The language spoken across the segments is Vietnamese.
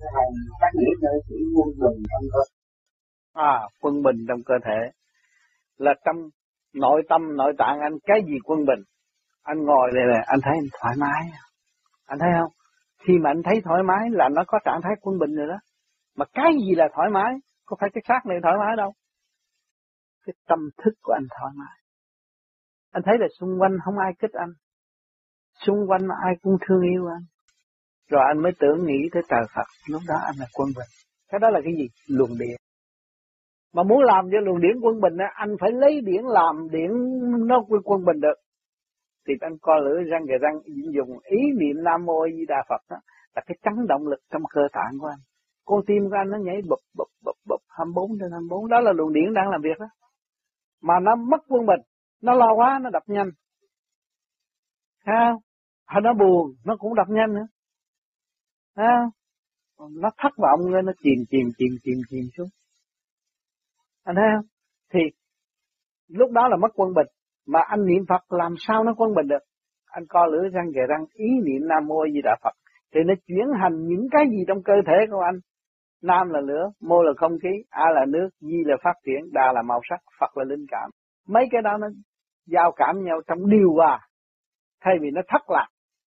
hành tác nghĩa nơi sự quân bình trong cơ. Quân bình trong cơ thể là trong nội tâm nội tạng anh, cái gì quân bình? Anh ngồi đây này, anh thấy anh thoải mái, anh thấy không? Khi mà anh thấy thoải mái là nó có trạng thái quân bình rồi đó. Mà cái gì là thoải mái? Có phải cái xác này thoải mái đâu. Cái tâm thức của anh thoải mái. Anh thấy là xung quanh không ai kích anh, xung quanh ai cũng thương yêu anh. Rồi anh mới tưởng nghĩ tới trời Phật, lúc đó anh là quân bình. Cái đó là cái gì? Luồng điển. Mà muốn làm cho luồng điển quân bình, anh phải lấy điển làm điển nó quân bình được. Thì anh co lưỡi răng kề răng dùng ý niệm Nam Mô A Di Đà Phật đó, là cái chấn động lực trong cơ tạng của anh. Con tim của anh nó nhảy bụp bụp bụp bụp 24/24, đó là luồng điển đang làm việc đó. Mà nó mất quân bình, nó lo quá nó đập nhanh. Thấy không? Hay nó buồn nó cũng đập nhanh nữa. Thấy không? Nó thất vọng nên nó chìm xuống. Anh thấy không? Thì lúc đó là mất quân bình. Mà anh niệm Phật làm sao nó quân bình được? Anh co lưỡi răng kề răng ý niệm Nam Mô A Di Đà Phật thì nó chuyển hành những cái gì trong cơ thể của anh. Nam là lửa, Mô là không khí, A là nước, Di là phát triển, Đà là màu sắc, Phật là linh cảm. Mấy cái đó nó giao cảm nhau trong điều hòa, thay vì nó thất lạc.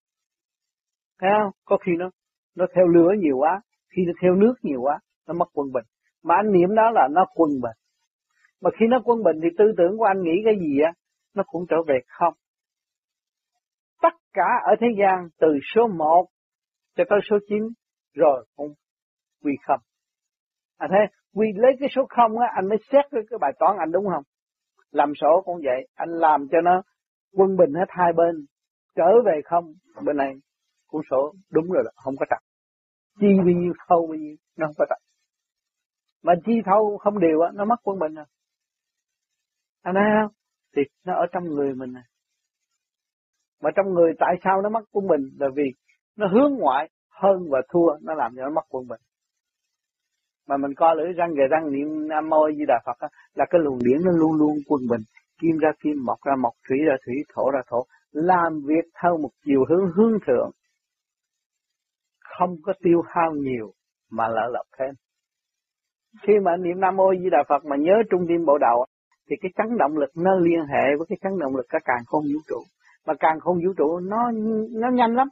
Thấy không? Có khi nó theo lửa nhiều quá, khi nó theo nước nhiều quá, nó mất quân bình. Mà anh niệm đó là nó quân bình. Mà khi nó quân bình thì tư tưởng của anh nghĩ cái gì á, nó cũng trở về không. Tất cả ở thế gian từ số 1 cho tới số 9 rồi cũng quy không. Anh thấy, quy lấy cái số 0 á, anh mới xét cái bài toán anh đúng không? Làm sổ cũng vậy, anh làm cho nó quân bình hết hai bên, trở về không, bên này cuốn sổ đúng rồi đó, không có trật. Chi bao nhiêu thâu bao nhiêu, nó không có trật. Mà chi thâu không đều á, nó mất quân bình rồi. Anh thấy không? Thì nó ở trong người mình này. Mà trong người tại sao nó mất quân bình? Là vì nó hướng ngoại hơn và thua, nó làm cho nó mất quân bình. Mà mình co lưỡi răng kề răng niệm Nam Mô A Di Đà Phật á, là cái luồng điển nó luôn luôn quân bình, kim ra kim, mộc ra mộc, thủy ra thủy, thổ ra thổ, làm việc theo một chiều hướng thượng, không có tiêu hao nhiều mà lợi lộc thêm. Khi mà niệm Nam Mô A Di Đà Phật mà nhớ trung tim bộ đầu thì cái chấn động lực nó liên hệ với cái chấn động lực cả càn khôn vũ trụ. Mà càn khôn vũ trụ nó nhanh lắm.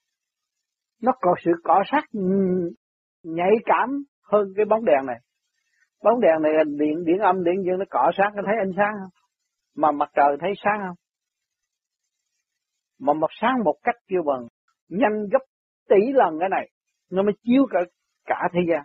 Nó có sự cọ sát nhạy cảm hơn cái bóng đèn này. Bóng đèn này là điện âm, điện dương, nó cọ sát, nó thấy ánh sáng không? Mà mặt trời thấy sáng không? Mà mặt sáng một cách kêu bằng nhanh gấp tỷ lần cái này, nó mới chiếu cả thế gian.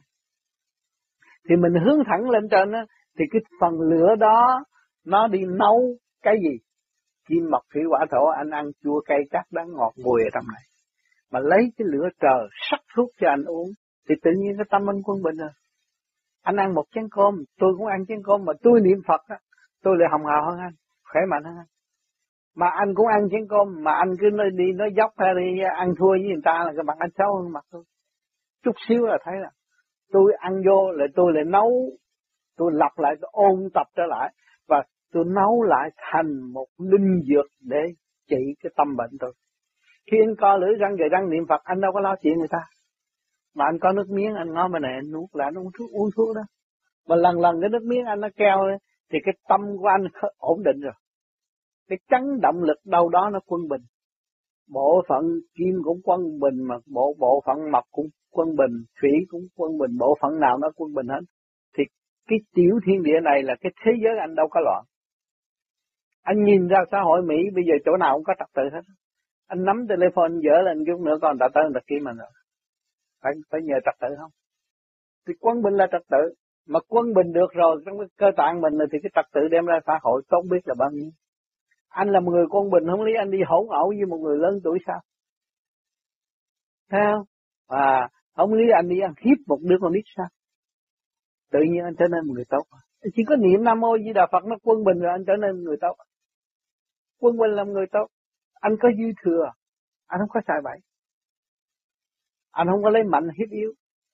Thì mình hướng thẳng lên trên á, thì cái phần lửa đó nó đi nấu cái gì? Kim mộc thủy hỏa thổ, anh ăn chua cay cay đắng ngọt bùi ở trong này. Mà lấy cái lửa trời sắc thuốc cho anh uống thì tự nhiên cái tâm anh quân bình rồi. Anh ăn một chén cơm, tôi cũng ăn chén cơm, mà tôi niệm Phật á, tôi lại hồng hào hơn anh, khỏe mạnh hơn anh. Mà anh cũng ăn chén cơm, mà anh cứ nói dốc hay đi ăn thua với người ta là cái mặt anh xấu hơn mặt tôi. Chút xíu là thấy là tôi ăn vô lại tôi lại nấu, tôi lặp lại, tôi ôn tập trở lại và tôi nấu lại thành một linh dược để trị cái tâm bệnh tôi. Khi anh co lưỡi răng kề răng niệm Phật, anh đâu có lo chuyện người ta. Mà anh có nước miếng anh ngó bên này anh nuốt lại, anh uống thuốc đó. Mà lần cái nước miếng anh nó keo ấy, thì cái tâm của anh ổn định rồi. Cái chấn động lực đâu đó nó quân bình. Bộ phận kim cũng quân bình, mà bộ phận mộc cũng quân bình, thủy cũng quân bình, bộ phận nào nó quân bình hết. Thì cái tiểu thiên địa này là cái thế giới anh đâu có loạn. Anh nhìn ra xã hội Mỹ bây giờ chỗ nào cũng có trật tự hết. Anh nắm telephone dở lên chút nữa còn đã tới người ta kia mình rồi. Phải nhờ trật tự không? Thì quân bình là trật tự. Mà quân bình được rồi trong cái cơ tạng mình thì cái trật tự đem ra xã hội không biết là bao nhiêu. Anh là một người quân bình, không lý anh đi hỗn ẩu với một người lớn tuổi sao? Thấy không? Không lý anh đi ăn hiếp một đứa con nít sao? Tự nhiên anh trở nên một người tốt. Chỉ có niệm Nam Mô Di Đà Phật nó quân bình rồi anh trở nên người tốt. Quân bình làm người tốt. Anh có dư thừa, anh không có xài bậy. Anh không có lấy mạnh hiếp yếu.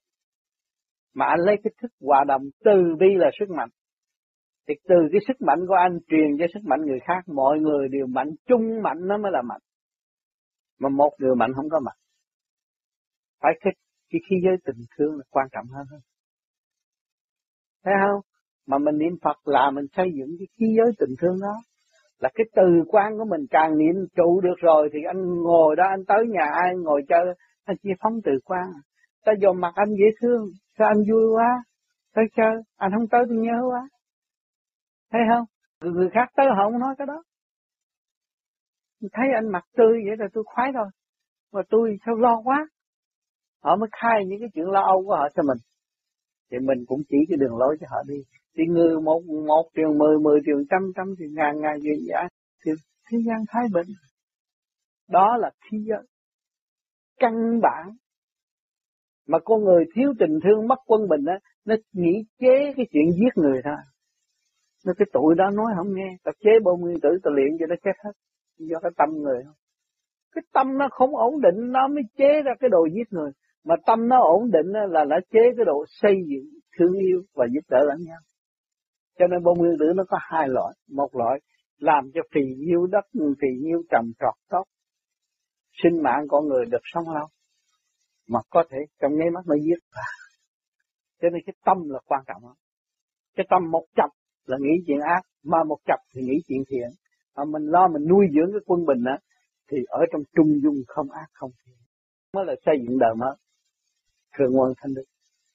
Mà anh lấy cái thức hòa đồng từ bi là sức mạnh. Thì từ cái sức mạnh của anh truyền cho sức mạnh người khác, mọi người đều mạnh, chung mạnh nó mới là mạnh. Mà một người mạnh không có mạnh. Phải cái khí giới tình thương là quan trọng hơn. Thấy không? Mà mình niệm Phật là mình xây dựng cái khí giới tình thương đó. Là cái từ quan của mình càng niệm trụ được rồi thì anh ngồi đó, anh tới nhà ai ngồi chơi, anh chỉ phóng từ quan. Ta dòm mặt anh dễ thương, sao anh vui quá, tới chơi, anh không tới tôi nhớ quá. Thấy không? Người khác tới họ không nói cái đó. Thấy anh mặt tươi vậy là tôi khoái rồi. Mà tôi sao lo quá. Họ mới khai những cái chuyện lo âu của họ cho mình. Thì mình cũng chỉ cái đường lối cho họ đi. Thì người một triệu 10 triệu trăm triệu ngàn duyên giả. Thì thế gian thái bình. Đó là khí giới. Căn bản. Mà con người thiếu tình thương mất quân bình á, nó nghĩ chế cái chuyện giết người thôi. Nó cái tụi đó nói không nghe. Ta chế bao nguyên tử ta luyện cho nó chết hết. Do cái tâm người không. Cái tâm nó không ổn định nó mới chế ra cái đồ giết người. Mà tâm nó ổn định là nó chế cái độ xây dựng, thương yêu và giúp đỡ lẫn nhau. Cho nên bông nguyên tử nó có hai loại. Một loại làm cho phì nhiêu đất, phì nhiêu trầm trọt tốt. Sinh mạng con người được sống lâu. Mà có thể trong nháy mắt nó giết ra. Cho nên cái tâm là quan trọng. Cái tâm một chập là nghĩ chuyện ác, mà một chập thì nghĩ chuyện thiện. Mà mình lo mình nuôi dưỡng cái quân bình á, thì ở trong trung dung không ác không thiện. Mới là xây dựng đời mới. Thượng nguồn thanh đức.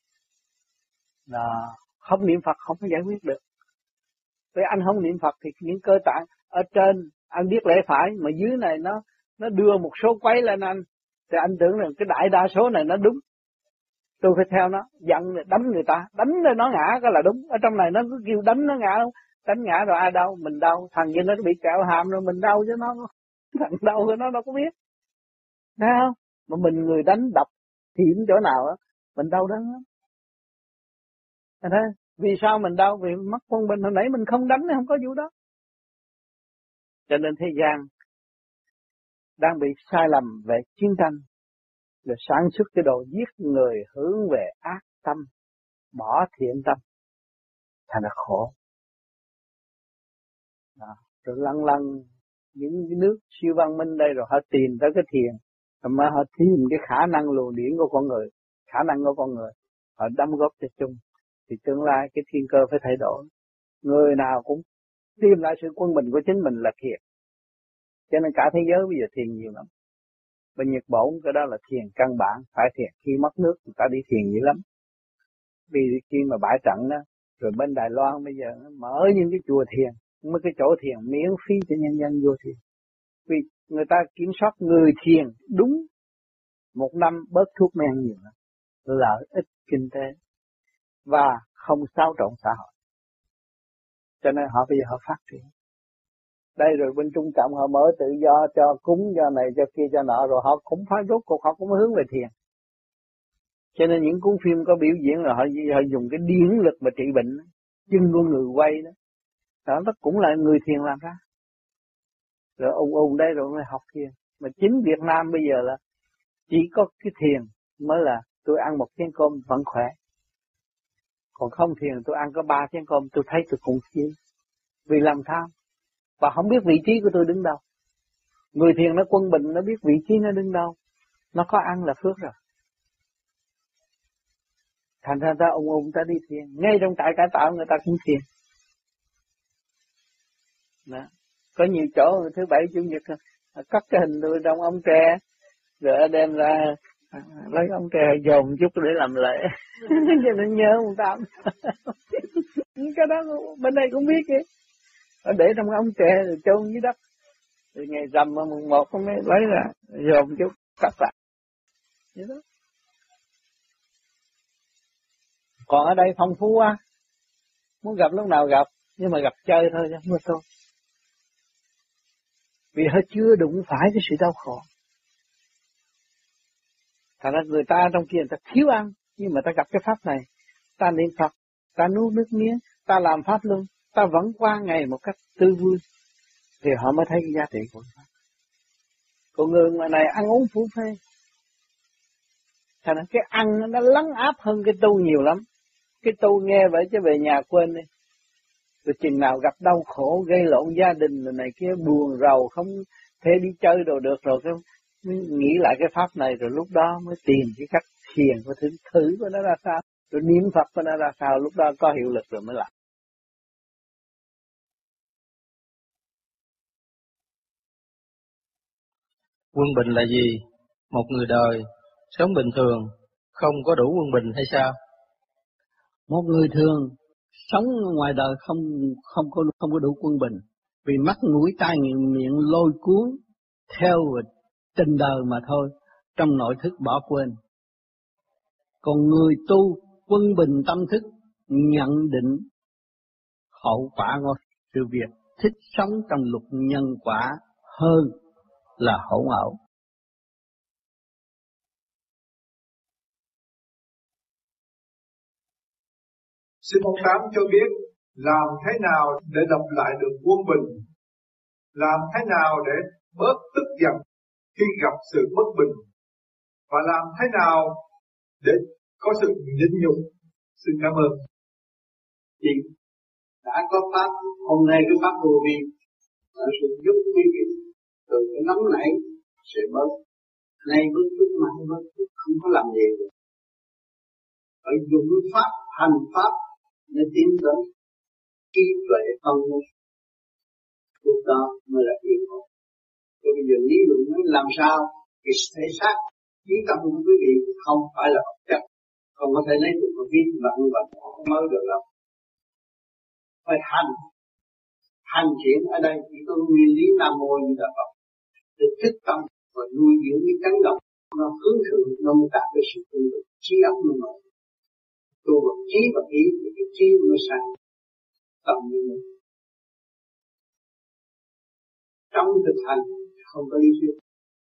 Không niệm Phật không có giải quyết được. Vì anh không niệm Phật thì những cơ tạng ở trên anh biết lẽ phải, mà dưới này nó đưa một số quấy lên anh, thì anh tưởng rằng cái đại đa số này nó đúng. Tôi phải theo nó, giận đánh người ta, đánh rồi nó ngã cái là đúng. Ở trong này nó cứ kêu đánh nó ngã, đánh ngã rồi ai đau, mình đau. Thằng kia nó bị kẹo hàm rồi mình đau chứ nó, thằng đau rồi nó đâu có biết. Thấy không? Mà mình người đánh đập hiểm chỗ nào á, mình đau đớn lắm. Thấy vì sao mình đau? Vì mất quân bình hồi nãy mình không đánh không có vụ đó. Cho nên thế gian đang bị sai lầm về chiến tranh, rồi sản xuất cái đồ giết người hướng về ác tâm, bỏ thiện tâm, thành là khổ. Rồi lăn những cái nước siêu văn minh đây rồi họ tìm tới cái thiền, mà họ tìm cái khả năng luồng điển của con người, khả năng của con người, họ đóng góp cho chung, thì tương lai cái thiên cơ phải thay đổi. Người nào cũng tìm lại sự quân bình của chính mình là thiền. Cho nên cả thế giới bây giờ thiền nhiều lắm. Bên Nhật Bản cái đó là thiền căn bản, phải thiền. Khi mất nước người ta đi thiền nhiều lắm. Vì khi mà bãi trận đó, rồi bên Đài Loan bây giờ mở những cái chùa thiền, mấy cái chỗ thiền miễn phí cho nhân dân vô thiền. Vì người ta kiểm soát người thiền đúng, một năm bớt thuốc men nhiều lắm, lợi ích kinh tế và không xáo trộn xã hội. Cho nên họ bây giờ họ phát triển. Đây rồi bên Trung Cộng họ mở tự do cho cúng, cho này cho kia cho nọ, rồi họ cũng phải rốt cuộc họ cũng hướng về thiền. Cho nên những cuốn phim có biểu diễn là họ dùng cái điển lực mà trị bệnh, chân của người quay đó. Đó cũng là người thiền làm ra. Rồi ùn đây rồi mới học thiền. Mà chính Việt Nam bây giờ là chỉ có cái thiền mới là tôi ăn một chén cơm vẫn khỏe. Còn không thiền tôi ăn có 3 chén cơm tôi thấy tôi cũng chi. Vì làm tham. Và không biết vị trí của tôi đứng đâu. Người thiền nó quân bình, nó biết vị trí nó đứng đâu. Nó có ăn là phước rồi. Thành ra ta ta đi thiền. Ngay trong trại cải tạo người ta cũng thiền. Đó. Có nhiều chỗ thứ bảy chủ nhật cắt cái hình tôi trong ống tre, rồi đem ra lấy ống tre dồn chút để làm lễ. Cho nên nhớ một tâm. Cái đó bên đây cũng biết kìa. Để trong ống tre rồi chôn dưới đất. Rồi ngày rằm mùng 1 mới lấy ra dồn chút cắt lại. Vậy đó. Còn ở đây phong phú quá. Muốn gặp lúc nào gặp, nhưng mà gặp chơi thôi chứ không thôi. Vì họ chưa đụng phải cái sự đau khổ. Thật ra người ta trong kia người ta thiếu ăn, nhưng mà ta gặp cái pháp này, ta niệm Phật, ta nuốt nước miếng, ta làm pháp luân, ta vẫn qua ngày một cách tươi vui, thì họ mới thấy cái giá trị của pháp. Còn người mà này ăn uống phú phê, thành ra cái ăn nó lấn áp hơn cái tu nhiều lắm. Cái tu nghe vậy chứ về nhà quên đi. Rồi chừng nào gặp đau khổ, gây lộn gia đình rồi này kia, buồn rầu, không thể đi chơi đồ được rồi, nghĩ lại cái pháp này rồi lúc đó mới tìm cái cách thiền có thử của nó ra sao, rồi niệm Phật của nó ra sao, lúc đó có hiệu lực rồi mới làm. Quân bình là gì? Một người đời sống bình thường không có đủ quân bình hay sao? Một người thường sống ngoài đời không có đủ quân bình, vì mắt mũi tai miệng lôi cuốn theo tình đời mà thôi, trong nội thức bỏ quên. Còn người tu quân bình tâm thức, nhận định hậu quả của sự việc, thích sống trong luật nhân quả hơn là hỗn ẩu. Xin ông Tám cho biết làm thế nào để lập lại được quân bình, làm thế nào để bớt tức giận khi gặp sự bất bình, và làm thế nào để có sự nhịn nhục. Xin cảm ơn. Chị đã có pháp, hôm nay cái pháp vô vi đã sự giúp quý vị từ cái nóng nảy sẽ bớt, nay bớt chút mai bớt chút, không có làm gì được. Phải dùng pháp, hành pháp để tiến tới trí tuệ phân minh, lúc đó mới là yên ổn. Rồi bây giờ lý luận nói làm sao cái thể xác trí tâm của quý vị không phải là vật chất, không có thể lấy được một viên vạn vật mới được đâu. Phải hành triển ở đây chỉ có nguyên lý Nam Mô Như Đà Phật để thức tâm và nuôi dưỡng cái chấn động, nó hướng thượng, nó mới đạt được sự tương tự trí óc của nó. Tu bằng trí và ý thì cái trí nó sáng tâm như mình. Trong thực hành không có lý thuyết.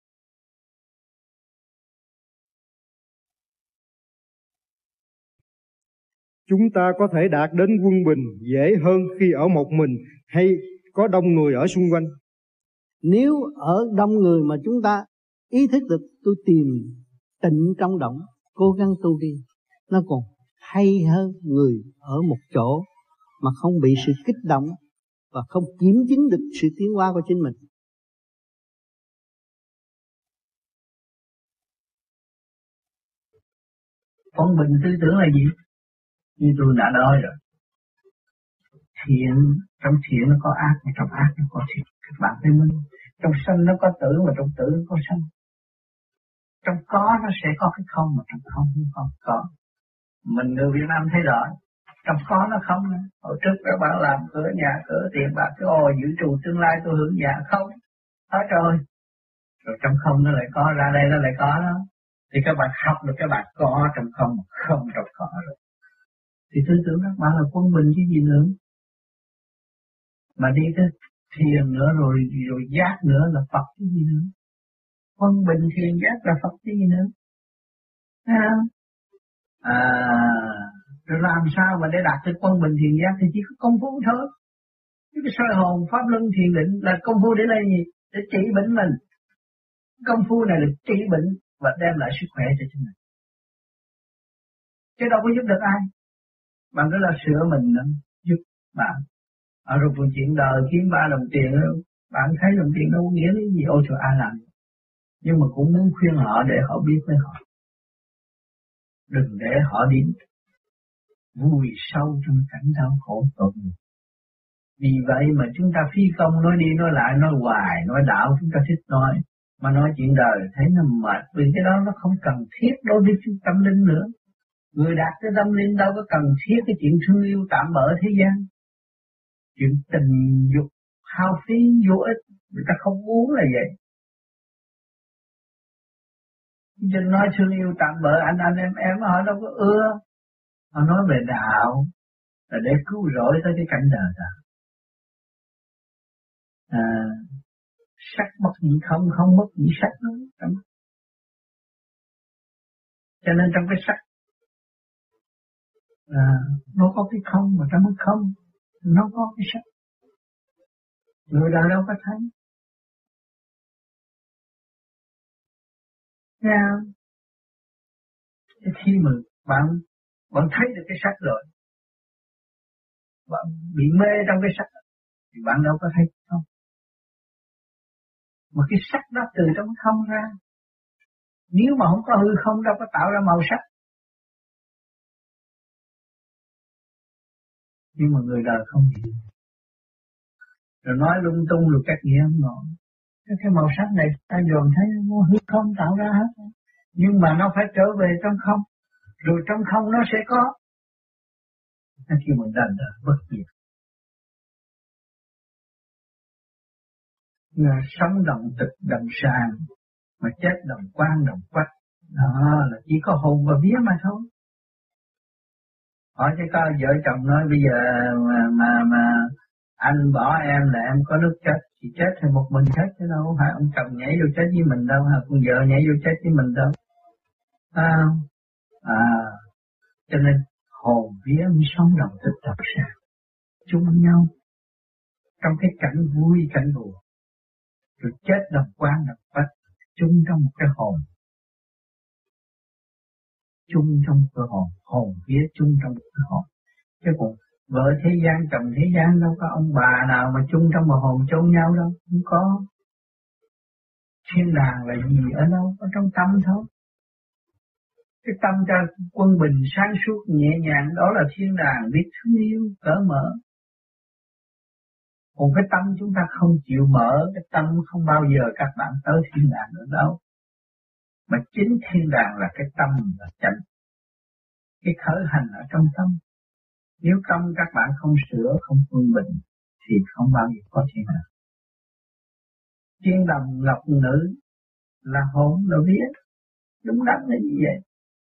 Chúng ta có thể đạt đến quân bình dễ hơn khi ở một mình hay có đông người ở xung quanh? Nếu ở đông người mà chúng ta ý thức được tôi tìm tịnh trong động, cố gắng tu đi, nó còn hay hơn người ở một chỗ mà không bị sự kích động và không kiểm chứng được sự tiến hóa của chính mình. Quân bình tư tưởng là gì? Như tôi đã nói rồi, thiện, trong thiện nó có ác, mà trong ác nó có thiện. Các bạn thấy không? Trong sanh nó có tử, mà trong tử nó có sanh. Trong có nó sẽ có cái không, mà trong không không có. Mình người Việt Nam thấy rõ, trong có nó không. Hồi trước các bạn làm cửa nhà, cửa tiền bạc, cái dự trù tương lai tôi hưởng dạ không. Hết rồi. Rồi trong không nó lại có, ra đây nó lại có đó. Thì các bạn học được các bạn có trong không, không trong có rồi. Thì tư tưởng các bạn là quân bình chứ gì nữa. Mà đi tới thiền nữa rồi giác nữa là Phật chứ gì nữa. Quân bình thiền giác là Phật chứ gì nữa. Rồi làm sao mà để đạt được quân bình thiền giác thì chỉ có công phu thôi. Cái soi hồn pháp luân thiền định là công phu để làm gì? Để trị bệnh mình. Công phu này là trị bệnh và đem lại sức khỏe cho chính mình. Chứ đâu có giúp được ai. Bạn cứ là sửa mình nữa, giúp bạn. Rồi phần chuyện đời kiếm 3 đồng tiền, bạn thấy đồng tiền đâu có nghĩa lý gì, ôi trời ai làm. Nhưng mà cũng muốn khuyên họ để họ biết với họ. Đừng để họ đi vùi sâu trong cảnh đau khổ tội nghiệp. Vì vậy mà chúng ta phi công nói đi nói lại, nói hoài, nói đạo chúng ta thích nói. Mà nói chuyện đời thấy nó mệt, vì cái đó nó không cần thiết đối với tâm linh nữa. Người đạt tới tâm linh đâu có cần thiết cái chuyện thương yêu tạm bỡ thế gian. Chuyện tình dục hao phí vô ích, người ta không muốn là vậy. Chứ nói thương yêu tạm bỡ anh em họ đâu có ưa. Họ nói về đạo là để cứu rỗi tới cái cảnh đời ta. Sắc mất gì không, không mất gì sắc nữa. Cho nên trong cái sắc nó có cái không, mà trong cái không nó có cái sắc. Người đời đâu có thấy. Nha. Khi mà bạn thấy được cái sắc rồi, bạn bị mê trong cái sắc thì bạn đâu có thấy không. Mà cái sắc đó từ trong không ra, Nếu mà không có hư không đâu có tạo ra màu sắc. Nhưng mà người đời không hiểu. Rồi nói lung tung rồi các nghĩa không nổi. Cái màu sắc này ta dồn thấy nó hư không tạo ra hết. Nhưng mà nó phải trở về trong không. Rồi trong không nó sẽ có. Nó kêu mình đành đời bất diệt. Sống đồng tịch đồng sàng, mà chết đồng quan đồng quách. Đó là chỉ có hồn và vía mà thôi. Hỏi cho có vợ chồng nói bây giờ mà anh bỏ em là em có nước chết, thì chết thì một mình chết chứ đâu phải ông chồng nhảy vô chết với mình đâu, hay con vợ nhảy vô chết với mình đâu. Cho nên hồn vía mới sống đồng tịch đồng sàng, chung nhau trong cái cảnh vui cảnh buồn. Rồi chết đồng quan đồng quách, chung trong một cái hồn. Chung trong cái hồn, hồn vía chung trong một cái hồn. Chứ còn vợ thế gian, chồng thế gian đâu có ông bà nào mà chung trong một hồn chôn nhau đâu, không có. Thiên đàng là gì ở đâu, ở trong tâm thôi. Cái tâm cho quân bình sáng suốt nhẹ nhàng, đó là thiên đàng biết thương yêu, cởi mở. Còn cái tâm chúng ta không chịu mở, cái tâm không bao giờ các bạn tới thiên đàng nữa đâu. Mà chính thiên đàng là cái tâm là chánh. Cái khởi hành ở trong tâm. Nếu tâm các bạn không sửa, không quân bình, thì không bao giờ có thiên đàng. Thiên đồng ngọc nữ là hồn là vía. Đúng đắn là như vậy.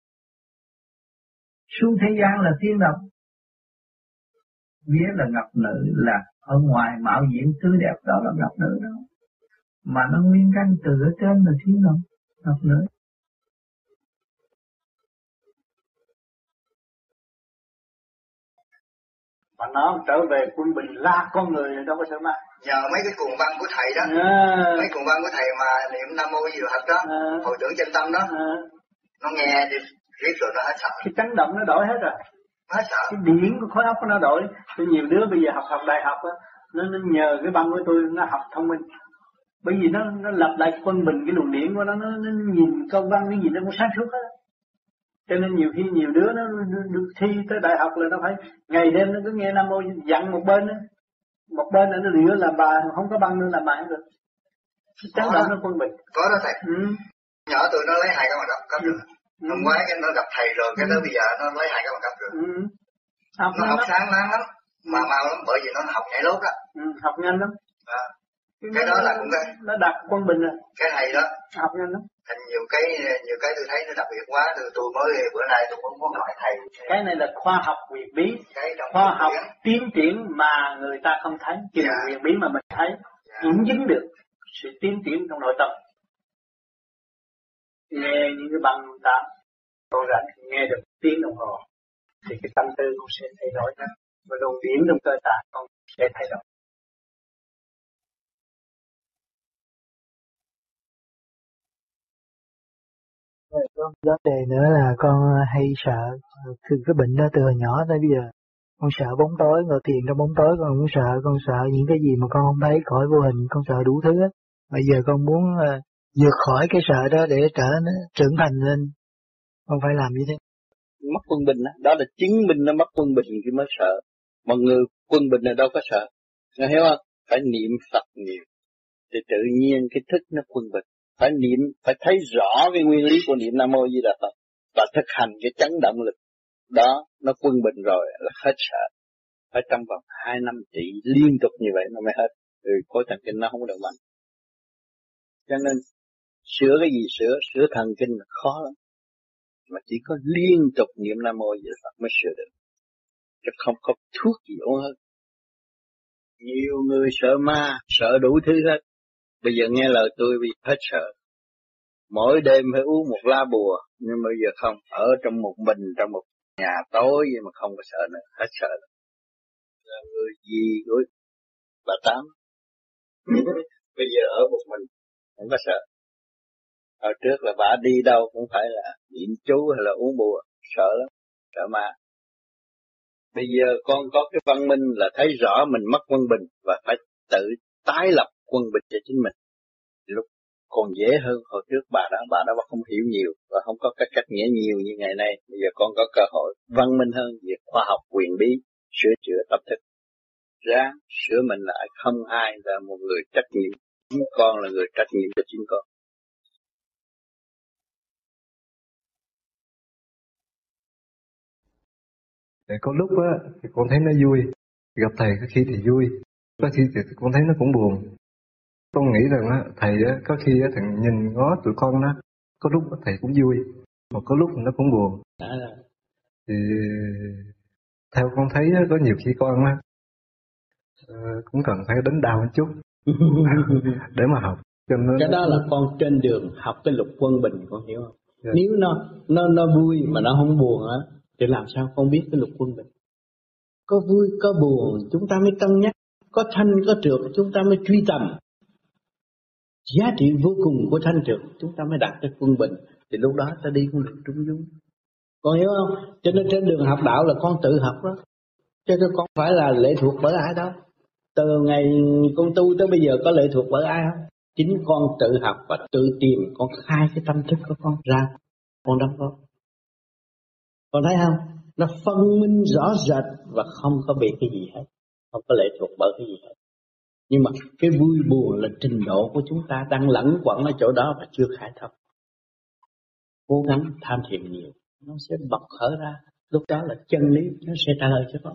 Xuống thế gian là thiên đồng. Vía là ngọc nữ, là ở ngoài mạo diện tươi đẹp đó là ngọc nữ đó. Mà nó nguyên căn từ ở trên là thiên đồng, ngọc nữ. Mà nó trở về quân bình là con người đâu có sợ ma. Nhờ mấy cái cuồng văn của thầy đó, mấy cuồng văn của thầy mà niệm Nam Mô Di Phật đó, hồi tưởng chân tâm đó, nó nghe đi riết rồi nó hết sợ. Cái chấn động nó đổi hết rồi. Hết sợ. Cái điển của khối óc nó đổi. Tôi nhiều đứa bây giờ học đại học á, nó nhờ cái băng của tôi nó học thông minh. Bởi vì nó lập lại quân bình cái luồng điển của nó nhìn câu văn cái gì nó cũng sáng suốt hết. Cho nên nhiều khi nhiều đứa nó thi tới đại học là nó phải ngày đêm nó cứ nghe Nam Mô dặn một bên đó. Một bên là nó rửa làm bài, không có băng nữa làm bài được. Chấn động nó quân bình. Có đó thầy. Nhỏ tôi nó lấy 2 cái bằng cấp rồi. Hôm ngoái cái nó gặp thầy rồi, cái tới bây giờ nó lấy 2 cái bằng cấp rồi. Nó học sáng lắm, mà mau lắm, bởi vì nó học nhảy lốt đó. Học nhanh lắm. Cái đó là cũng cái. Nó đặt quân bình rồi. Cái thầy đó. Học nhanh lắm. Thành nhiều cái tôi thấy nó đặc biệt quá, tôi mới bữa nay tôi cũng muốn hỏi thầy. Cái này là khoa học huyền bí, khoa học tiến triển mà người ta không thấy, chỉ là huyền bí mà mình thấy, kiểm chứng được sự tiến triển trong nội tâm. Nghe những cái băng tạm, con rảnh nghe được tiếng đồng hồ, thì cái tâm tư cũng sẽ thay đổi đó, và luồng điển trong cơ thể con sẽ thay đổi. Có vấn đề nữa là con hay sợ từ cái bệnh đó từ hồi nhỏ tới bây giờ. Con sợ bóng tối, ngồi thiền trong bóng tối con cũng sợ, con sợ những cái gì mà con không thấy khỏi vô hình, con sợ đủ thứ hết. Bây giờ con muốn vượt khỏi cái sợ đó để trưởng thành lên. Con phải làm như thế. Mất quân bình đó là chứng minh nó mất quân bình thì mới sợ. Mà người quân bình là đâu có sợ. Nghe hiểu không? Phải niệm Phật nhiều thì tự nhiên cái thức nó quân bình. Phải niệm, phải thấy rõ cái nguyên lý của niệm Nam Mô Di Đà Phật và thực hành cái chấn động lực đó, nó quân bình rồi là hết sợ. Phải trong vòng 2 năm trị liên tục như vậy nó mới hết. Khối thần kinh nó không được mạnh. Cho nên sửa cái gì sửa thần kinh là khó lắm. Mà chỉ có liên tục niệm Nam Mô Di Đà Phật mới sửa được. Chứ không có thuốc gì ổn hơn. Nhiều người sợ ma, sợ đủ thứ hết. Bây giờ nghe lời tôi bị hết sợ. Mỗi đêm phải uống một lá bùa, nhưng bây giờ không. Ở trong một mình, trong một nhà tối vậy mà không có sợ nữa, hết sợ nữa. Là người gì của bà Tám. Bây giờ ở một mình, không có sợ. Hồi trước là bà đi đâu cũng phải là niệm chú hay là uống bùa, sợ lắm, sợ ma. Bây giờ con có cái văn minh là thấy rõ mình mất quân bình và phải tự tái lập quân bình cho chính mình. Lúc còn dễ hơn hồi trước bà đó không hiểu nhiều và không có cách nghĩa nhiều như ngày nay. Bây giờ con có cơ hội văn minh hơn về khoa học quyền bí, sửa chữa tâm thức, ráng sửa mình lại. Không ai là một người trách nhiệm, chính con là người trách nhiệm cho chính con. Để có lúc á thì con thấy nó vui, gặp thầy có khi thì vui, có khi thì con thấy nó cũng buồn. Con nghĩ rằng á thầy á có khi á thằng nhìn ngó tụi con đó, có lúc thầy cũng vui, mà có lúc nó cũng buồn. Thì theo con thấy á, có nhiều khi con á cũng cần phải đánh đau một chút để mà học. Cho nên cái đó là con trên đường học cái luật quân bình, con hiểu không? Yeah. Nếu nó vui mà nó không buồn á thì làm sao con biết cái luật quân bình? Có vui có buồn chúng ta mới cân nhắc, có thanh có trượt chúng ta mới truy tầm giá trị vô cùng của thanh trượt, chúng ta mới đạt được quân bình. Thì lúc đó ta đi con đường trung dung, con hiểu không? Cho nên trên đường học đạo là con tự học đó, chứ con phải là lệ thuộc bởi ai đâu. Từ ngày con tu tới bây giờ có lệ thuộc bởi ai không? Chính con tự học và tự tìm, con khai cái tâm thức của con ra, con đóng góp. Con thấy không? Nó phân minh rõ rệt và không có bị cái gì hết, không có lệ thuộc bởi cái gì hết. Nhưng mà cái vui buồn là trình độ của chúng ta đang lẫn quẩn ở chỗ đó và chưa khai thông. Cố gắng tham thiền nhiều, nó sẽ bộc khởi ra. Lúc đó là chân lý, nó sẽ trả lời cho con.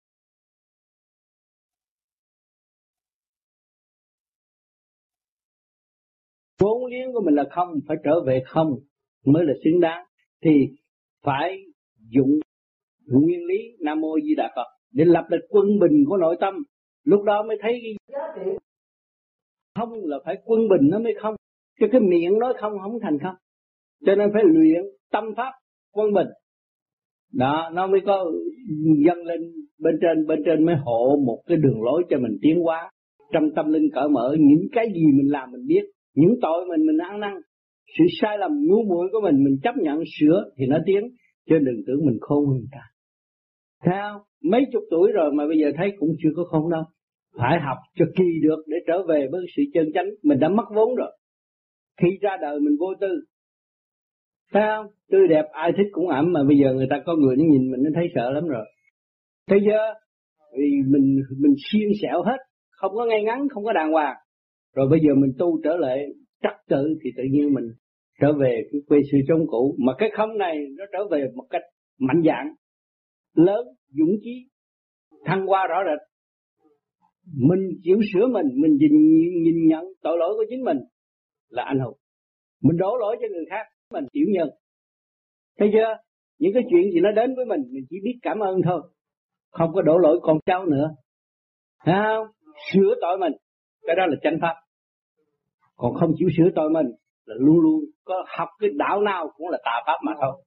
Vốn liếng của mình là không, phải trở về không mới là xứng đáng. Thì phải dụng nguyên lý Nam Mô Di Đà Phật để lập được quân bình của nội tâm. Lúc đó mới thấy cái giá trị. Không là phải quân bình nó mới không. Chứ cái miệng nói không thành không. Cho nên phải luyện tâm pháp quân bình. Đó, nó mới có dâng lên bên trên mới hộ một cái đường lối cho mình tiến hóa. Trong tâm linh cởi mở, những cái gì mình làm mình biết, những tội mình ăn năn, sự sai lầm ngu muội của mình chấp nhận sửa thì nó tiến. Chứ đừng tưởng mình khôn hơn người ta. Sao? Mấy chục tuổi rồi mà bây giờ thấy cũng chưa có khôn đâu. Phải học cho kỳ được để trở về với sự chân chánh. Mình đã mất vốn rồi. Khi ra đời mình vô tư. Sao? Tươi đẹp ai thích cũng ẩm, mà bây giờ người ta có người nó nhìn mình nó thấy sợ lắm rồi. Thấy chưa? Vì mình xiên xẻo hết, không có ngay ngắn, không có đàng hoàng. Rồi bây giờ mình tu trở lại trật tự thì tự nhiên mình trở về cái quê xưa chốn cũ. Mà cái không này nó trở về một cách mạnh dạn, lớn, dũng chí, thăng hoa rõ rệt. Mình chịu sửa mình nhìn nhận tội lỗi của chính mình là anh hùng. Mình đổ lỗi cho người khác, mình tiểu nhân. Thấy chưa? Những cái chuyện gì nó đến với mình chỉ biết cảm ơn thôi. Không có đổ lỗi con cháu nữa. Thấy không? Sửa tội mình, cái đó là chánh pháp. Còn không chịu sửa tội mình là luôn luôn có học cái đạo nào cũng là tà pháp mà thôi.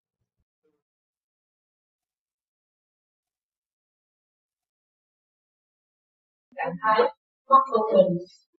Cảm thấy mất quân bình,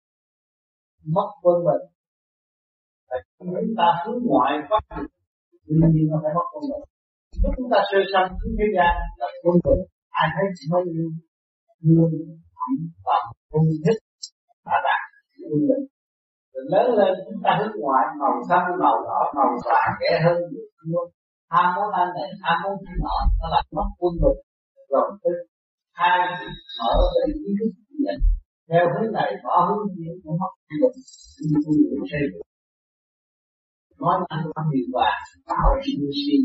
chúng ta hướng ngoại phát triển, nhưng mà phải mất quân bình. Lúc chúng ta sơ sanh xuống thế gian là quân bình, ai thấy mới lương thẩm và quân thích đã đạt quân bình. Rồi lớn lên chúng ta hướng ngoại, màu xanh, màu đỏ, màu vàng kẻ hơn nhiều luôn. Ham muốn anh này, ham muốn cái nọ, nó làm mất quân bình. Rồi tới hai mở về ý thức nhận theo hướng này bỏ hướng kia nó mất quân bình. Nhưng tôi cũng xây dựng nói năng không hiệu quả, tạo sự suy.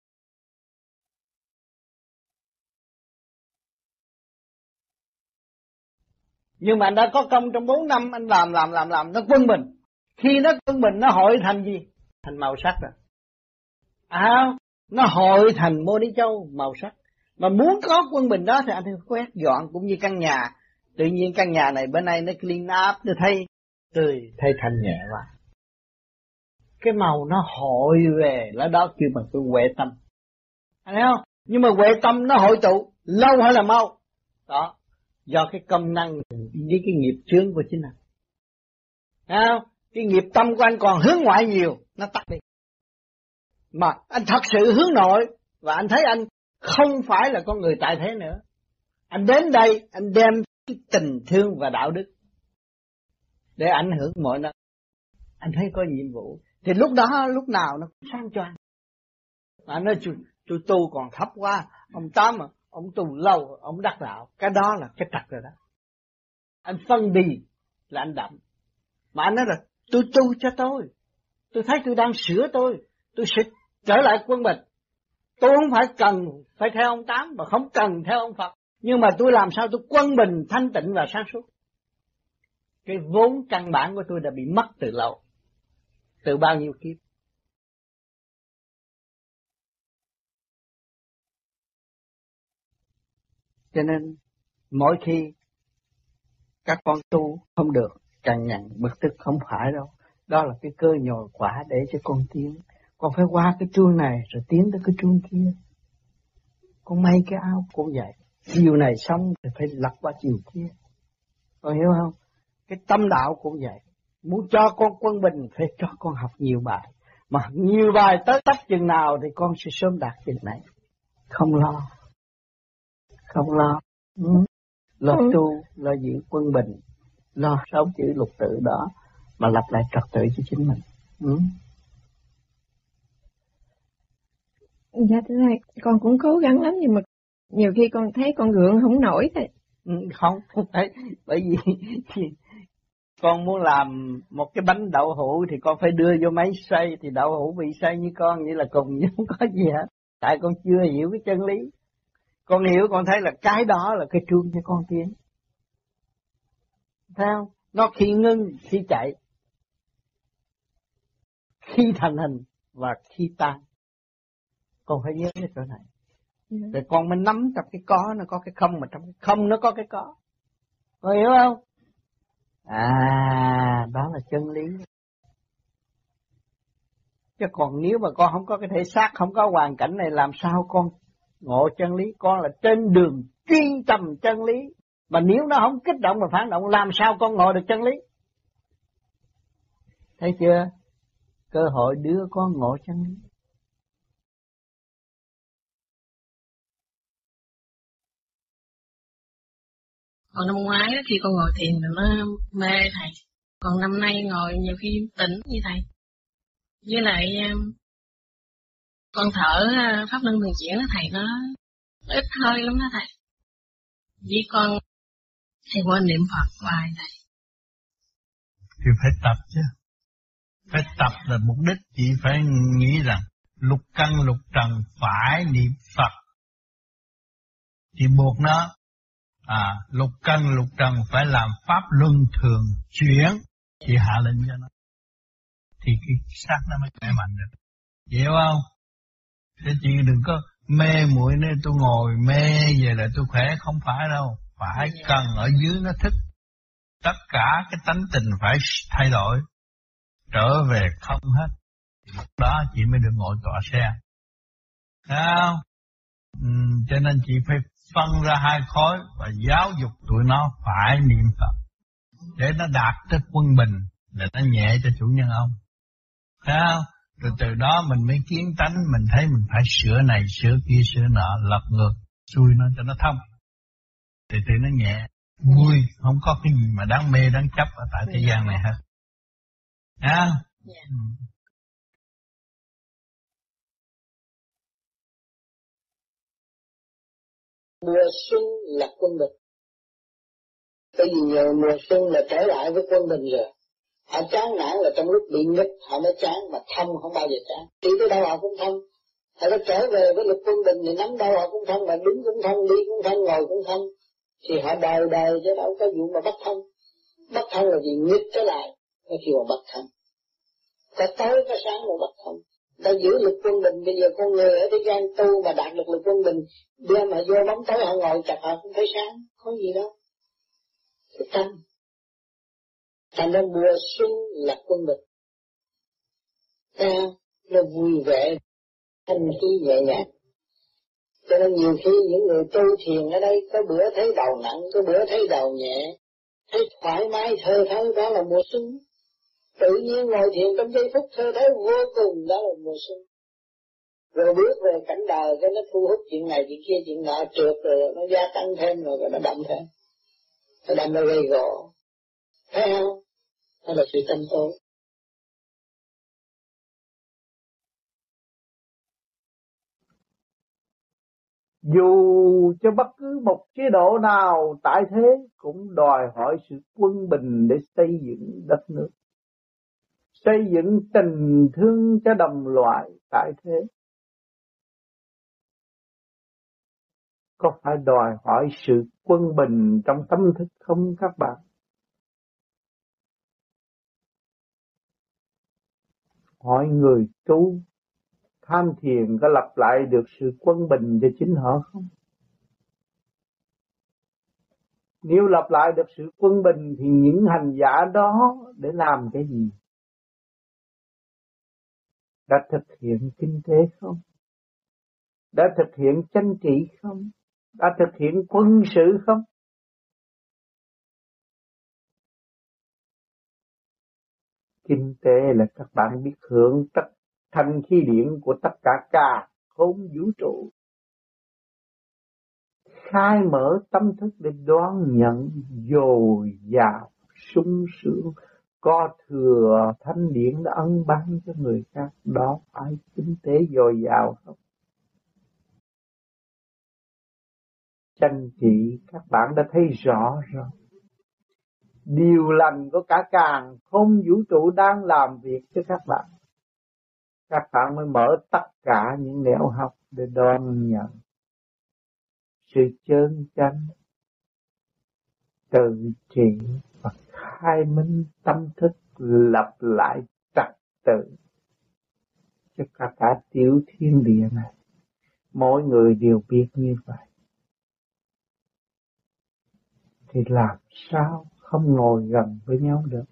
Nhưng mà anh đã có công trong 4 năm, anh làm nó quân bình. Khi nó quân bình nó hội thành gì? Thành màu sắc rồi. Nó hội thành Mô Ni Châu màu sắc. Mà muốn có quân bình đó thì anh phải quét dọn cũng như căn nhà. Tự nhiên căn nhà này bên này nó clean up, nó thay tươi, thay thanh nhẹ quá. Cái màu nó hội về, là đó kêu bằng cái huệ tâm. Anh thấy không? Nhưng mà huệ tâm nó hội tụ, lâu hay là mau? Đó, do cái công năng với cái nghiệp chướng của chính anh. Thấy không? Cái nghiệp tâm của anh còn hướng ngoại nhiều, nó tắt đi. Mà anh thật sự hướng nội, và anh thấy anh không phải là con người tại thế nữa. Anh đến đây, anh đem cái tình thương và đạo đức để ảnh hưởng mọi nơi. Anh thấy có nhiệm vụ. Thì lúc đó, lúc nào nó cũng sáng choang. Mà nói tôi tu còn thấp quá. Ông Tám mà, ông tu lâu, ông đắc đạo. Cái đó là cái trật rồi đó. Anh phân bì là anh đậm. Mà anh nói là tôi tu cho tôi. Tôi thấy tôi đang sửa tôi sẽ trở lại quân bình. Tôi không phải cần phải theo ông Tám mà không cần theo ông Phật. Nhưng mà tôi làm sao tôi quân bình, thanh tịnh và sáng suốt. Cái vốn căn bản của tôi đã bị mất từ lâu. Từ bao nhiêu kiếp. Cho nên mỗi khi các con tu không được, càng nhằn bực tức không phải đâu. Đó là cái cơ nhồi quả để cho con tiến. Con phải qua cái chuông này rồi tiến tới cái chuông kia. Con may cái áo cũng vậy. Chiều này xong thì phải lật qua chiều kia. Con hiểu không? Cái tâm đạo cũng vậy. Muốn cho con quân bình phải cho con học nhiều bài. Mà nhiều bài tới tấp chừng nào thì con sẽ sớm đạt chừng này. Không lo. Không lo. Lo tu, lo giữ quân bình, lo sống chữ lục tự đó mà lập lại trật tự cho chính mình. Dạ thưa thầy, con cũng cố gắng lắm nhưng mà nhiều khi con thấy con gượng không nổi thầy. Không phải, bởi vì con muốn làm một cái bánh đậu hũ thì con phải đưa vô máy xay, thì đậu hũ bị xay như con như là cùng nhưng không có gì hết. Tại con chưa hiểu cái chân lý. Con hiểu, con thấy là cái đó là cái chuông cho con tiến. Thấy không? Nó khi ngưng, khi chạy, khi thành hình và khi tan. Con phải nhớ cái chỗ này. Rồi con mới nắm trong cái có nó có cái không, mà trong cái không nó có cái có. Con hiểu không? Đó là chân lý. Chứ còn nếu mà con không có cái thể xác, không có hoàn cảnh này, làm sao con ngộ chân lý? Con là trên đường truy tầm chân lý. Mà nếu nó không kích động và phản động, làm sao con ngộ được chân lý? Thấy chưa? Cơ hội đưa con ngộ chân lý. Còn năm ngoái đó, khi con ngồi thiền nó mê thầy. Còn năm nay ngồi nhiều khi tỉnh như thầy. Với lại con thở pháp luân thường chuyển đó thầy, nó ít hơi lắm đó thầy. Với con thầy quên niệm Phật hoài thầy. Thì phải tập chứ. Phải tập là mục đích chỉ phải nghĩ rằng lục căn lục trần phải niệm Phật. Thì buộc nó lục căn lục trần phải làm pháp luân thường chuyển, chị hạ lệnh cho nó thì cái xác nó mới khỏe mạnh được, hiểu không? Thế chị đừng có mê muội nên tôi ngồi mê về là tôi khỏe, không phải đâu, phải cần ở dưới nó thức, tất cả cái tánh tình phải thay đổi, trở về không hết, đó chị mới được ngồi tọa sen, thấy không? Cho nên chị phải phân ra hai khối và giáo dục tụi nó phải niệm Phật để nó đạt tới quân bình, để nó nhẹ cho chủ nhân ông, thấy không? Rồi từ đó mình mới kiến tánh, mình thấy mình phải sửa này sửa kia sửa nọ, lật ngược xuôi nó cho nó thông, thì tự nó nhẹ vui, không có cái gì mà đáng mê đáng chấp ở tại thế gian này hết, thấy không? Mùa xuân là quân bình. Bởi vì nhờ mùa xuân là trở lại với quân bình rồi. Họ chán nản là trong lúc bị nghịch họ mới chán, mà thông không bao giờ chán. Đi tới đâu họ cũng thông. Họ đã trở về với lực quân bình thì nắm đâu họ cũng thông, mà đứng cũng thông, đi cũng thông, ngồi cũng thông. Thì họ đời chứ đâu có vụ mà bất thông. Bất thông là gì? Nghịch trở lại. Cái khi mà bất thông. Có tối có sáng mà bất thông. Ta giữ lực quân bình, bây giờ con người ở thế gian tu mà đạt được lực quân bình, đưa mà vô bóng tối họ ngồi chặt họ cũng thấy sáng, có gì đâu. Cái tâm. Thành ra mùa xuân là quân bình. Nó vui vẻ, thanh khí nhẹ nhàng. Cho nên nhiều khi những người tu thiền ở đây có bữa thấy đầu nặng, có bữa thấy đầu nhẹ, thấy thoải mái thơ thới, đó là mùa xuân. Tự nhiên ngồi thiền trong giây phút thơ thới vô cùng, đó là mùa xuân. Rồi bước về cảnh đời cái nó thu hút chuyện này chuyện kia chuyện nọ, trượt rồi nó gia tăng thêm, rồi nó đậm thêm, nó đậm nó gây gỗ, thấy không? Đó là sự tâm tối. Dù cho bất cứ một chế độ nào tại thế cũng đòi hỏi sự quân bình để xây dựng đất nước, xây dựng tình thương cho đồng loại tại thế. Có phải đòi hỏi sự quân bình trong tâm thức không các bạn? Hỏi người tu tham thiền có lập lại được sự quân bình cho chính họ không? Nếu lập lại được sự quân bình thì những hành giả đó để làm cái gì? Đã thực hiện kinh tế không? Đã thực hiện chánh trị không? Đã thực hiện quân sự không? Kinh tế là các bạn biết hưởng tất thanh khí điển của tất cả cả không vũ trụ. Khai mở tâm thức để đón nhận dồi dào, sung sướng, có thừa thanh điển đã ân ban cho người khác. Đó phải kinh tế dồi dào không? Chánh trị các bạn đã thấy rõ rồi. Điều lành của cả càng không vũ trụ đang làm việc cho các bạn. Các bạn mới mở tất cả những nẻo học để đón nhận sự chân chánh, tự trị và khai minh tâm thức, lập lại trật tự cho cả tiểu thiên địa này. Mỗi người đều biết như vậy. Thì làm sao không ngồi gần với nhau được?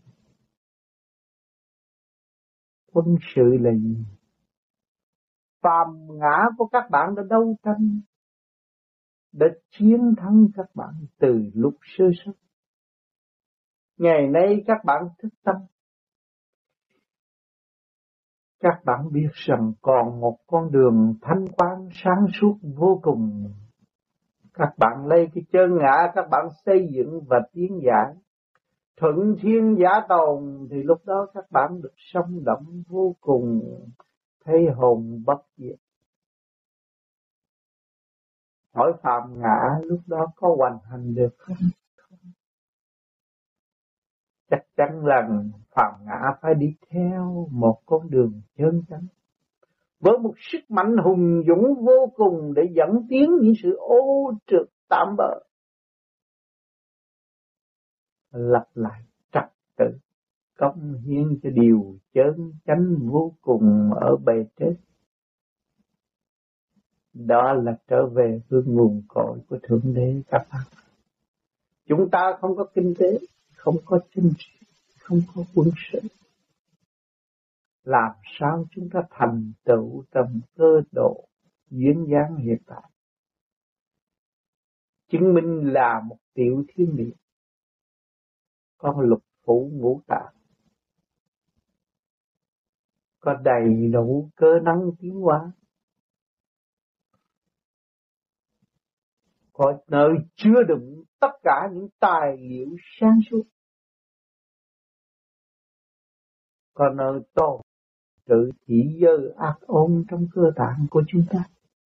Quân sự là gì? Phàm ngã của các bạn đã đấu tranh, đã chiến thắng các bạn từ lúc sơ xuất. Ngày nay các bạn thức tâm. Các bạn biết rằng còn một con đường thanh quan sáng suốt vô cùng. Các bạn lấy cái chân ngã, các bạn xây dựng và tiến giải. Thuận thiên giả tồn thì lúc đó các bạn được sống động vô cùng, thấy hồn bất diệt. Hỏi phàm ngã lúc đó có hoành hành được không? Chắc chắn rằng phàm ngã phải đi theo một con đường chân chánh, với một sức mạnh hùng dũng vô cùng để dẫn tiến những sự ô trượt tạm bợ, lập lại trật tự, cống hiến cho điều chân chánh vô cùng ở bề trên. Đó là trở về với nguồn cội của Thượng Đế các bạn. Chúng ta không có kinh tế, không có chính trị, không có quân sự. Làm sao chúng ta thành tựu trong cơ độ duyên dáng hiện tại? Chứng minh là một tiểu thiên địa, có lục phủ ngũ tạng, có đầy đủ cơ năng tiến hóa, có nơi chứa đựng tất cả những tài liệu sáng suốt, có nơi tồn trữ chỉ dơ ác ôn trong cơ tạng của chúng ta.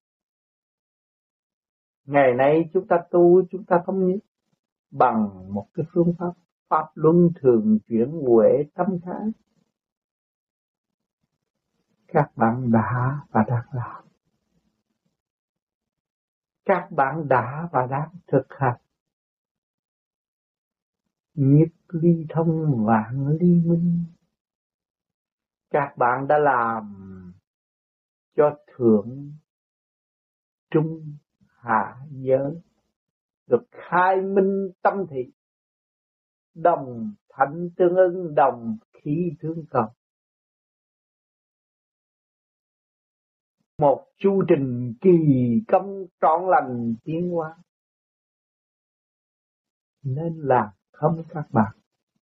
Ngày nay chúng ta tu, chúng ta thống nhất bằng một cái phương pháp pháp luân thường chuyển huệ tâm thái. Các bạn đã và đang làm. Các bạn đã và đang thực hành. Nhất ly thông vạn ly minh. Các bạn đã làm cho thượng, trung, hạ giới được khai minh tâm thị, đồng thạnh tương ưng, đồng khí tương cầu. Một chu trình kỳ công trọn lành tiến hóa. Nên làm không các bạn?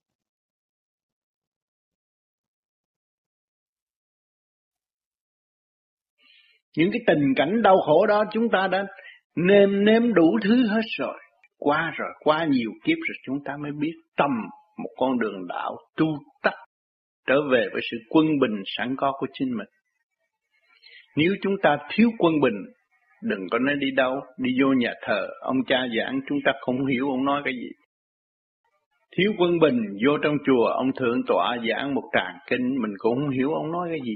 Những cái tình cảnh đau khổ đó chúng ta đã nếm đủ thứ hết rồi. Qua nhiều kiếp rồi chúng ta mới biết tầm một con đường đạo tu tắt trở về với sự quân bình sẵn có của chính mình. Nếu chúng ta thiếu quân bình Đừng có nói đi đâu, đi vô nhà thờ, ông cha giảng chúng ta không hiểu ông nói cái gì. Thiếu quân bình, vô trong chùa, ông thượng tọa giảng một tràng kinh, mình cũng không hiểu ông nói cái gì.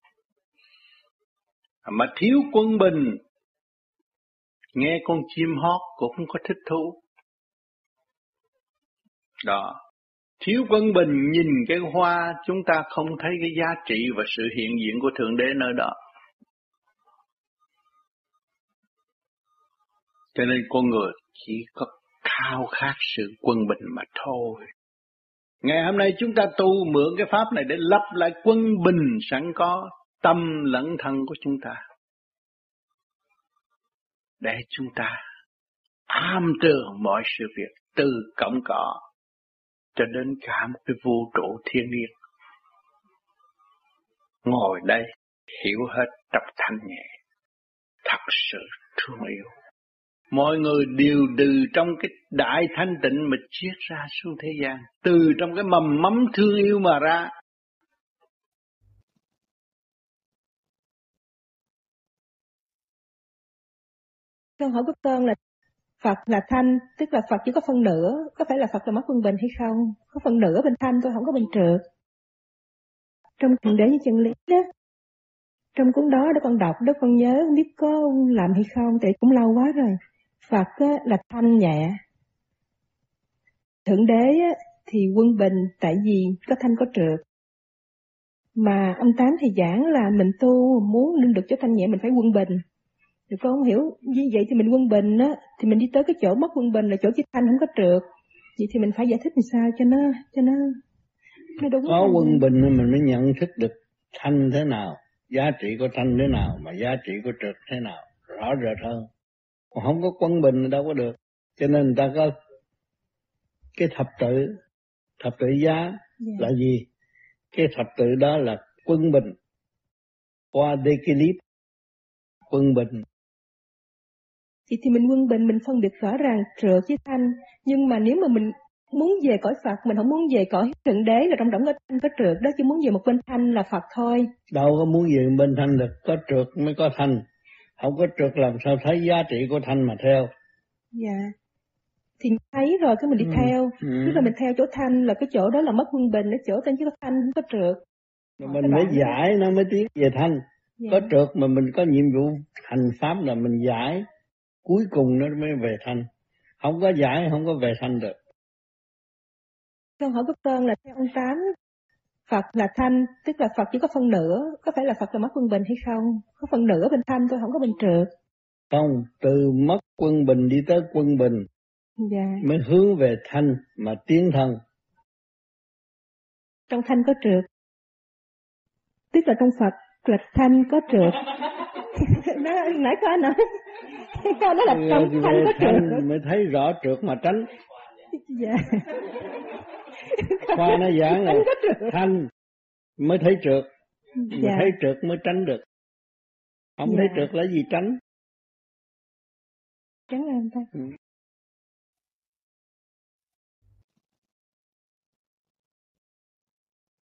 Mà thiếu quân bình, nghe con chim hót cũng không có thích thú. Đó. Thiếu quân bình, nhìn cái hoa, chúng ta không thấy cái giá trị và sự hiện diện của Thượng Đế nơi đó. Cho nên con người chỉ có khao khát sự quân bình mà thôi. Ngày hôm nay chúng ta tu mượn cái pháp này để lặp lại quân bình sẵn có tâm lẫn thân của chúng ta. Để chúng ta am tường mọi sự việc từ cổng cỏ cho đến cả một cái vũ trụ thiên liêng. Ngồi đây hiểu hết tập thanh nhẹ, thật sự thương yêu. Mọi người đều từ trong cái đại thanh tịnh mà chiết ra xuống thế gian, từ trong cái mầm mắm thương yêu mà ra. Câu hỏi của con là Phật là thanh, tức là Phật chỉ có phân nửa, có phải là Phật là mất quân bình hay không? Có phần nửa bên thanh thôi, không có bên trượt. Trong Thượng Đế với chân lý đó, trong cuốn đó con đọc đó con nhớ, không biết có làm hay không, tại cũng lâu quá rồi. Phật là thanh nhẹ, Thượng Đế thì quân bình, tại vì có thanh có trượt. Mà ông Tám thì giảng là mình tu muốn được cho thanh nhẹ mình phải quân bình. Thì con không hiểu, như vậy thì mình quân bình á, thì mình đi tới cái chỗ mất quân bình là chỗ chiếc thanh không có trượt. Vậy thì mình phải giải thích làm sao cho nó đúng. Có quân bình mình mới nhận thức được thanh thế nào, giá trị của thanh thế nào, mà giá trị của trượt thế nào, rõ rệt hơn. Còn không có quân bình đâu có được. Cho nên người ta có cái thập tự giá là gì? Cái thập tự đó là quân bình qua decilip, quân bình. Thì mình quân bình, mình phân biệt rõ ràng trượt với thanh. Nhưng mà nếu mà mình muốn về cõi Phật, mình không muốn về cõi Thượng Đế là trong có thanh có trượt đó, chỉ muốn về một bên thanh là Phật thôi. Đâu có muốn về bên thanh được, có trượt mới có thanh. Không có trượt làm sao thấy giá trị của thanh mà theo. Dạ. Thì thấy rồi cái mình đi theo. Tức là mình theo chỗ thanh là cái chỗ đó là mất quân bình, cái chỗ tên chứ có thanh không có trượt. Mình mới giải nó mới tiến về thanh. Có trượt mà mình có nhiệm vụ hành pháp là mình giải. Cuối cùng nó mới về thanh. Không có giải không có về thanh được. Câu hỏi của con là theo ông Tám, Phật là thanh, tức là Phật chỉ có phân nửa, có phải là Phật là mất quân bình hay không? Có phân nửa bên thanh thôi, không có bên trượt. Không, từ mất quân bình đi tới quân bình mới hướng về thanh mà tiến thân. Trong thanh có trượt, tức là trong Phật là thanh có trượt. Đó, nãy có nói câu đó là trong thanh có trượt mới thấy rõ trượt mà tránh. Dạ. Khoa nó giảng là thanh mới thấy trượt, mà thấy trượt mới tránh được. Không thấy trượt là gì tránh? Tránh là